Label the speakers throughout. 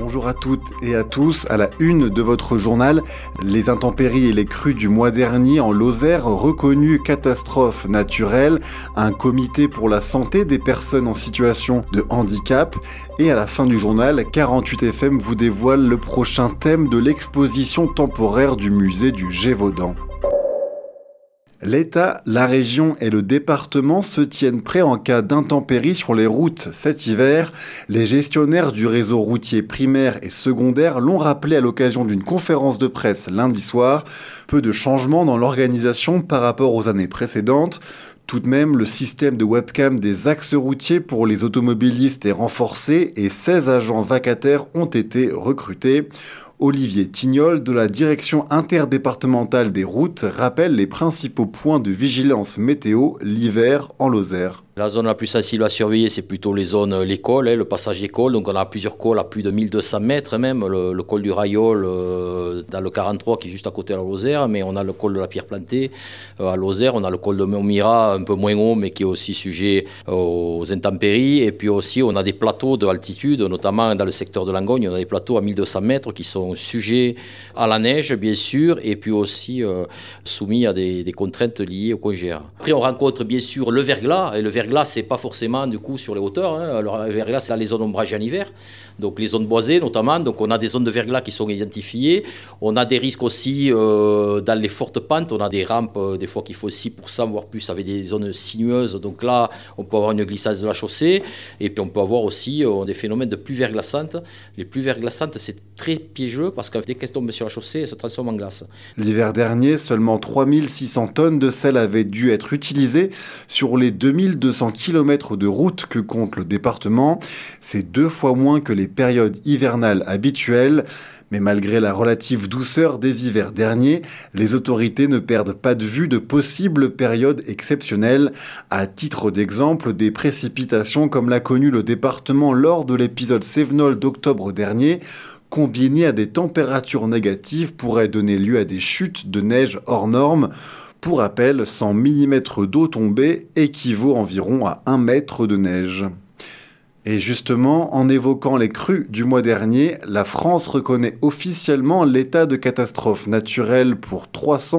Speaker 1: Bonjour à toutes et à tous. À la une de votre journal, les intempéries et les crues du mois dernier en Lozère reconnues catastrophes naturelles, un comité pour la santé des personnes en situation de handicap. Et à la fin du journal, 48FM vous dévoile le prochain thème de l'exposition temporaire du musée du Gévaudan. L'État, la région et le département se tiennent prêts en cas d'intempéries sur les routes cet hiver. Les gestionnaires du réseau routier primaire et secondaire l'ont rappelé à l'occasion d'une conférence de presse lundi soir. Peu de changements dans l'organisation par rapport aux années précédentes. Tout de même, le système de webcam des axes routiers pour les automobilistes est renforcé et 16 agents vacataires ont été recrutés. Olivier Tignol de la direction interdépartementale des routes rappelle les principaux points de vigilance météo l'hiver en Lozère.
Speaker 2: La zone la plus sensible à surveiller, c'est plutôt les cols, le passage des cols. Donc on a plusieurs cols à plus de 1200 mètres même. Le col du Rayol dans le 43 qui est juste à côté de la Lozère, mais on a le col de la Pierre Plantée à Lozère. On a le col de Montmira un peu moins haut, mais qui est aussi sujet aux intempéries. Et puis aussi on a des plateaux d'altitude, notamment dans le secteur de Langogne. On a des plateaux à 1200 mètres qui sont sujets à la neige, bien sûr, et puis aussi soumis à des contraintes liées au congélateur. Après on rencontre bien sûr le verglas, et le verglas, c'est pas forcément du coup sur les hauteurs. Alors, le verglas, c'est là les zones ombragées en hiver. Donc les zones boisées notamment. Donc on a des zones de verglas qui sont identifiées. On a des risques aussi dans les fortes pentes. On a des rampes des fois qu'il faut 6% voire plus avec des zones sinueuses. Donc là, on peut avoir une glissade de la chaussée. Et puis on peut avoir aussi des phénomènes de pluie verglaçante. Les pluies verglaçantes, c'est très piégeux parce que dès qu'elles tombent sur la chaussée, elles se transforment en glace.
Speaker 1: L'hiver dernier, seulement 3600 tonnes de sel avaient dû être utilisées sur les 2200 km de route que compte le département. C'est 2 fois moins que les périodes hivernales habituelles. Mais malgré la relative douceur des hivers derniers, les autorités ne perdent pas de vue de possibles périodes exceptionnelles. À titre d'exemple, des précipitations comme l'a connu le département lors de l'épisode Cévenol d'octobre dernier, combinées à des températures négatives, pourraient donner lieu à des chutes de neige hors normes. Pour rappel, 100 mm d'eau tombée équivaut environ à 1 mètre de neige. Et justement, en évoquant les crues du mois dernier, la France reconnaît officiellement l'état de catastrophe naturelle pour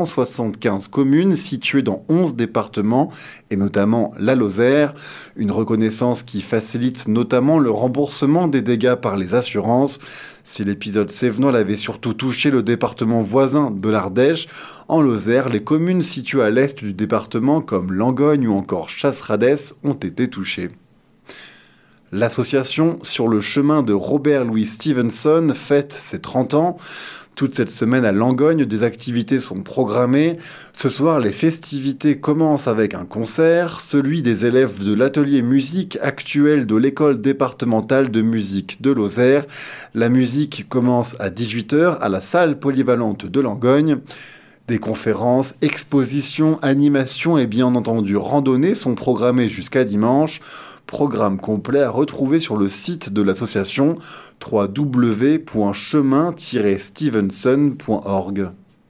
Speaker 1: 375 communes situées dans 11 départements, et notamment la Lozère. Une reconnaissance qui facilite notamment le remboursement des dégâts par les assurances. Si l'épisode Cévenol avait surtout touché le département voisin de l'Ardèche, en Lozère, les communes situées à l'est du département comme Langogne ou encore Chasseradès ont été touchées. L'association Sur le chemin de Robert Louis Stevenson fête ses 30 ans. Toute cette semaine à Langogne, des activités sont programmées. Ce soir, les festivités commencent avec un concert, celui des élèves de l'atelier musique actuel de l'école départementale de musique de Lozère. La musique commence à 18h à la salle polyvalente de Langogne. Des conférences, expositions, animations et bien entendu randonnées sont programmées jusqu'à dimanche. Programme complet à retrouver sur le site de l'association www.chemin-stevenson.org.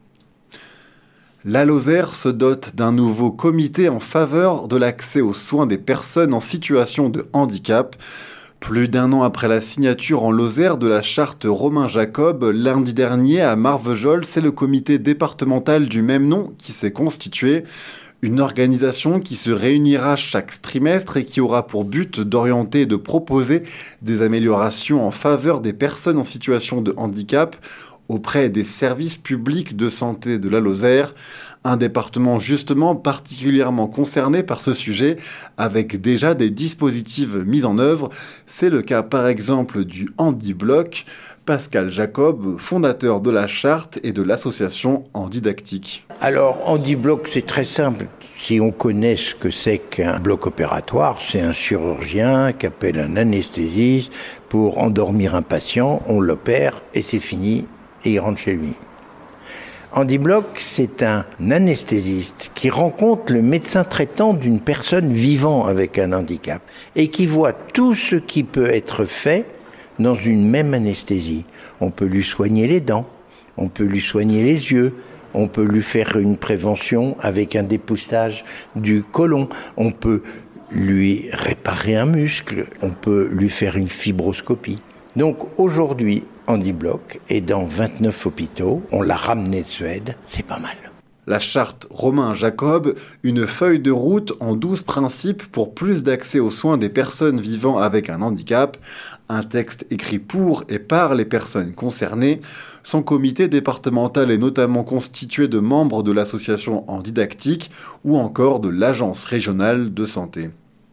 Speaker 1: La Lozère se dote d'un nouveau comité en faveur de l'accès aux soins des personnes en situation de handicap. Plus d'1 an après la signature en Lozère de la charte Romain Jacob, lundi dernier à Marvejols, c'est le comité départemental du même nom qui s'est constitué. Une organisation qui se réunira chaque trimestre et qui aura pour but d'orienter et de proposer des améliorations en faveur des personnes en situation de handicap auprès des services publics de santé de la Lozère, un département justement particulièrement concerné par ce sujet, avec déjà des dispositifs mis en œuvre. C'est le cas par exemple du Handibloc. Pascal Jacob, fondateur de la charte et de l'association Handidactique.
Speaker 3: Alors, Handibloc, c'est très simple. Si on connaît ce que c'est qu'un bloc opératoire, c'est un chirurgien qui appelle un anesthésiste pour endormir un patient, on l'opère et c'est fini, et il rentre chez lui. Handibloc, c'est un anesthésiste qui rencontre le médecin traitant d'une personne vivant avec un handicap et qui voit tout ce qui peut être fait dans une même anesthésie. On peut lui soigner les dents, on peut lui soigner les yeux, on peut lui faire une prévention avec un dépistage du côlon, on peut lui réparer un muscle, on peut lui faire une fibroscopie. Donc aujourd'hui, Handy Block est dans 29 hôpitaux. On l'a ramené de Suède, c'est pas mal.
Speaker 1: La charte Romain Jacob, une feuille de route en 12 principes pour plus d'accès aux soins des personnes vivant avec un handicap. Un texte écrit pour et par les personnes concernées. Son comité départemental est notamment constitué de membres de l'association Handidactique ou encore de l'Agence régionale de santé.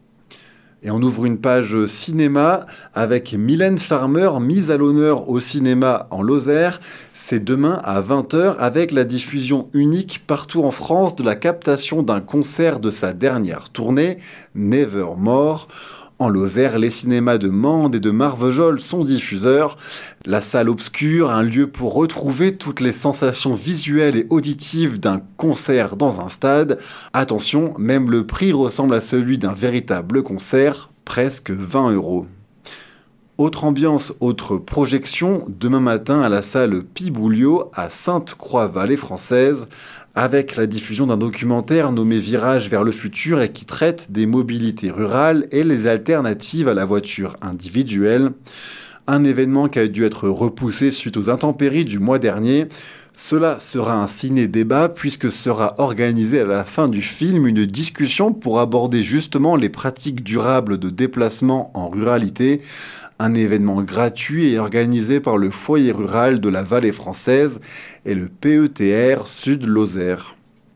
Speaker 1: Et on ouvre une page cinéma avec Mylène Farmer, mise à l'honneur au cinéma en Lozère. C'est demain à 20h avec la diffusion unique partout en France de la captation d'un concert de sa dernière tournée, Nevermore. En Lozère, les cinémas de Mende et de Marvejols sont diffuseurs. La salle obscure, un lieu pour retrouver toutes les sensations visuelles et auditives d'un concert dans un stade. Attention, même le prix ressemble à celui d'un véritable concert, presque 20 €. Autre ambiance, autre projection, demain matin à la salle Piboulio à Sainte-Croix-Vallée française, avec la diffusion d'un documentaire nommé Virage vers le futur et qui traite des mobilités rurales et les alternatives à la voiture individuelle. Un événement qui a dû être repoussé suite aux intempéries du mois dernier. Cela sera un ciné-débat puisque sera organisée à la fin du film une discussion pour aborder justement les pratiques durables de déplacement en ruralité. Un événement gratuit et organisé par le foyer rural de la Vallée française et le PETR Sud-Lozère.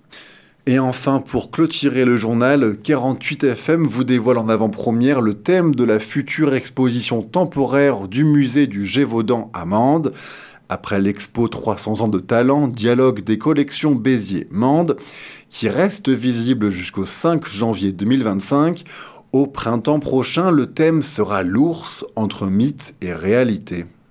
Speaker 1: Et enfin, pour clôturer le journal, 48 FM vous dévoile en avant-première le thème de la future exposition temporaire du musée du Gévaudan à Mende. Après l'expo 300 ans de talent, dialogue des collections Béziers-Mende, qui reste visible jusqu'au 5 janvier 2025, au printemps prochain, le thème sera l'ours entre mythe et réalité.